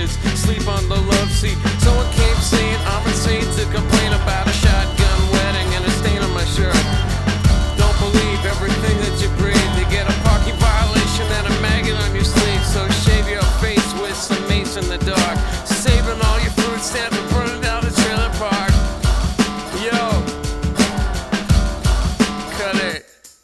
bitches sleep on the love seat. Someone came saying I'm insane to complain about a shotgun wedding and a stain on my shirt. Don't believe everything that you breathe. You get a parking violation and a maggot on your sleeve. So shave your face with some mace in the dark. Saving all your food stamps and burning down the trailer park. Yo, cut it.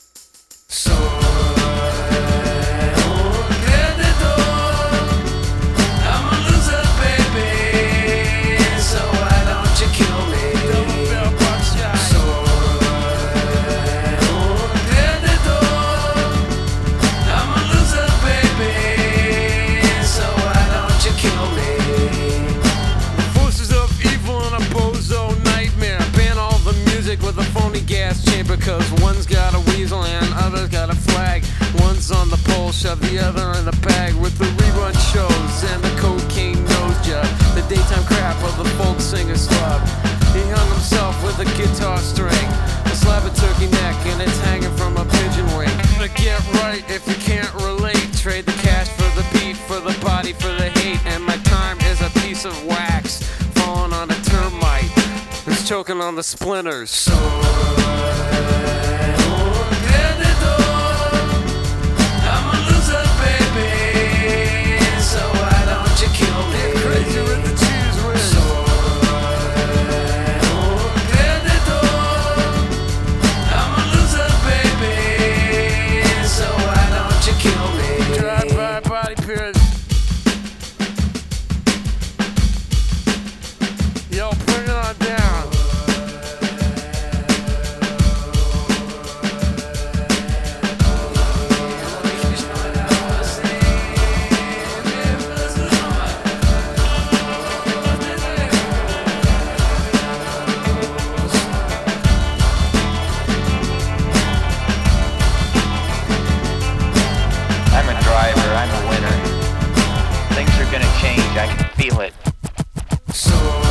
With a phony gas chamber, cause one's got a weasel and other's got a flag. One's on the pole, shove the other in the bag. With the rerun shows and the cocaine nose job, the daytime crap of the folk singer slub. He hung himself with a guitar string, a slab of turkey neck, and it's hanging from a pigeon wing. But get right if you can't relate. Trade the cash for the beat, for the body, for the hate. And my time is a piece of wax falling on a termite who's choking on the splinters. Yo, bring it on down. I'm a driver, I'm a winner. Things are gonna change, I can feel it.